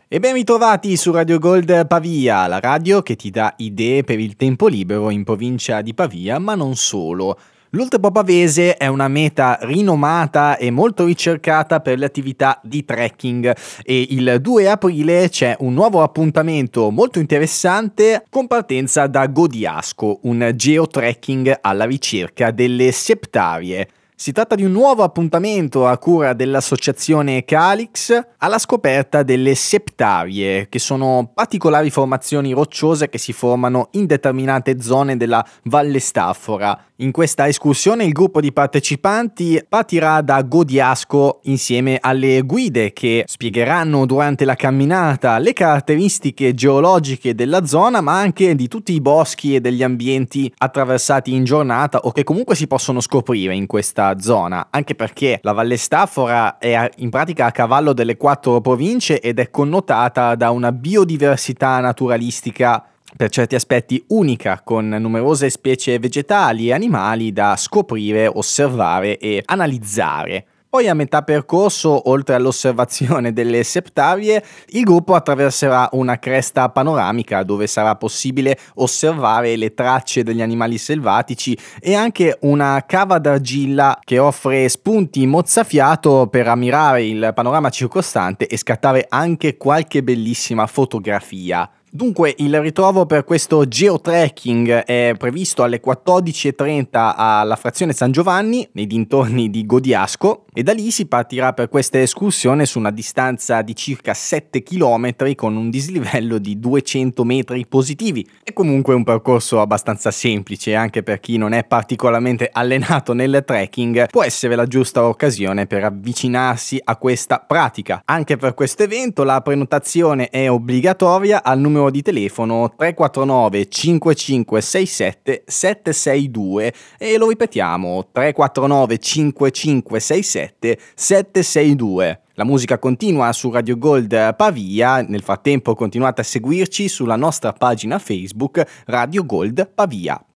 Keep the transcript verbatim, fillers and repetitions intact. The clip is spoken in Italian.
E ben ritrovati su Radio Gold Pavia, la radio che ti dà idee per il tempo libero in provincia di Pavia, ma non solo. L'Oltrepò Pavese è una meta rinomata e molto ricercata per le attività di trekking e il due aprile c'è un nuovo appuntamento molto interessante con partenza da Godiasco, un geotrekking alla ricerca delle septarie. Si tratta di un nuovo appuntamento a cura dell'associazione Calix alla scoperta delle septarie, che sono particolari formazioni rocciose che si formano in determinate zone della Valle Staffora. In questa escursione il gruppo di partecipanti partirà da Godiasco insieme alle guide che spiegheranno durante la camminata le caratteristiche geologiche della zona, ma anche di tutti i boschi e degli ambienti attraversati in giornata o che comunque si possono scoprire in questa zona, anche perché la Valle Staffora è in pratica a cavallo delle quattro province ed è connotata da una biodiversità naturalistica per certi aspetti unica, con numerose specie vegetali e animali da scoprire, osservare e analizzare. Poi a metà percorso, oltre all'osservazione delle septarie, il gruppo attraverserà una cresta panoramica dove sarà possibile osservare le tracce degli animali selvatici e anche una cava d'argilla che offre spunti mozzafiato per ammirare il panorama circostante e scattare anche qualche bellissima fotografia. Dunque il ritrovo per questo geotrekking è previsto alle quattordici e trenta alla frazione San Giovanni, nei dintorni di Godiasco, e da lì si partirà per questa escursione su una distanza di circa sette chilometri con un dislivello di duecento metri positivi. È comunque un percorso abbastanza semplice, anche per chi non è particolarmente allenato nel trekking, può essere la giusta occasione per avvicinarsi a questa pratica. Anche per questo evento la prenotazione è obbligatoria al numero di telefono tre quattro nove cinque cinque sei sette sette sei due e lo ripetiamo tre quattro nove cinque cinque sei sette sette sei due. La musica continua su Radio Gold Pavia, nel frattempo continuate a seguirci sulla nostra pagina Facebook Radio Gold Pavia.